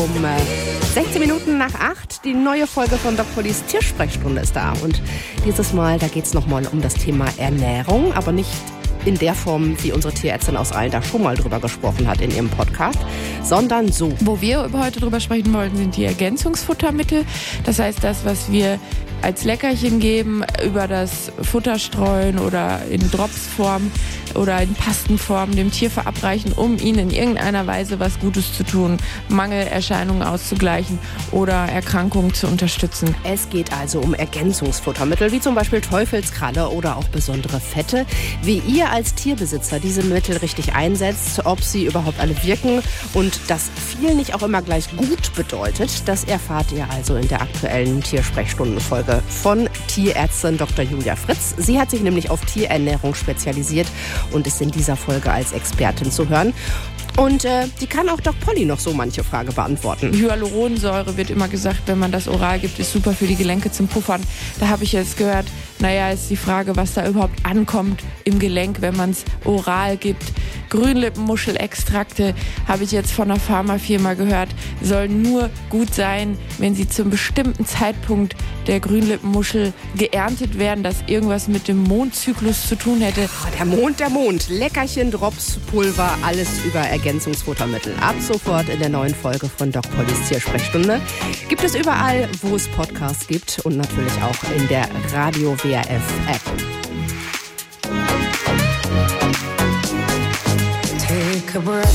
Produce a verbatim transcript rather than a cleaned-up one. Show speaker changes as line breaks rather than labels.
um äh, sechzehn Minuten nach acht. Die neue Folge von Doc Pollys Tiersprechstunde ist da. Und dieses Mal, da geht es nochmal um das Thema Ernährung, aber nicht in der Form, wie unsere Tierärztin aus Allen da schon mal drüber gesprochen hat in ihrem Podcast, sondern so.
Wo wir heute drüber sprechen wollten, sind die Ergänzungsfuttermittel. Das heißt, das, was wir als Leckerchen geben, über das Futter streuen oder in Dropsform oder in Pastenform dem Tier verabreichen, um ihm in irgendeiner Weise was Gutes zu tun, Mangelerscheinungen auszugleichen oder Erkrankungen zu unterstützen.
Es geht also um Ergänzungsfuttermittel, wie zum Beispiel Teufelskralle oder auch besondere Fette. Wie ihr als Tierbesitzer diese Mittel richtig einsetzt, ob sie überhaupt alle wirken und dass viel nicht auch immer gleich gut bedeutet, das erfahrt ihr also in der aktuellen Tiersprechstundenfolge von Tierärztin Doktor Julia Fritz. Sie hat sich nämlich auf Tierernährung spezialisiert und ist in dieser Folge als Expertin zu hören. Und äh, die kann auch Doc Polly noch so manche Frage beantworten.
Hyaluronsäure wird immer gesagt, wenn man das oral gibt, ist super für die Gelenke zum Puffern. Da habe ich jetzt gehört, naja, ist die Frage, was da überhaupt ankommt im Gelenk, wenn man es oral gibt. Grünlippenmuschelextrakte, habe ich jetzt von einer Pharmafirma gehört, sollen nur gut sein, wenn sie zum bestimmten Zeitpunkt der Grünlippenmuschel geerntet werden, dass irgendwas mit dem Mondzyklus zu tun hätte.
Oh, der Mond, der Mond. Leckerchen, Drops, Pulver, alles über Ergänzungsfuttermittel. Ab sofort in der neuen Folge von Doc Pollys Tiersprechstunde. Gibt es überall, wo es Podcasts gibt und natürlich auch in der Radio W R F-App.
Take a breath.